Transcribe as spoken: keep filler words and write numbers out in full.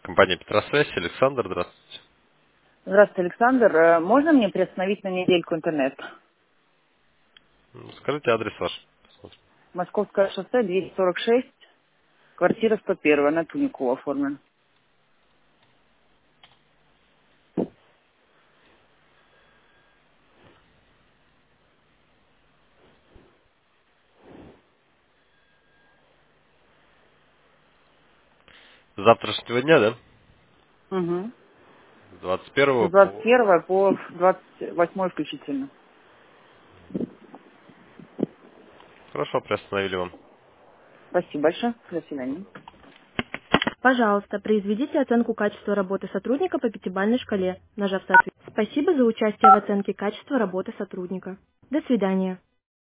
Компания Петросвязь, Александр, здравствуйте. Здравствуйте, Александр. Э, Можно мне приостановить на недельку интернет? М, Скажите адрес ваш. Посмотрим. Московское шоссе, двести сорок шесть, квартира сто один, на Туникову оформлен. С завтрашнего дня, да? Угу. С двадцать первого С двадцать по... первого по двадцать восьмое включительно. Хорошо, приостановили вам. Спасибо большое. До свидания. Пожалуйста, произведите оценку качества работы сотрудника по пятибалльной шкале, нажав соответствие. Спасибо за участие в оценке качества работы сотрудника. До свидания.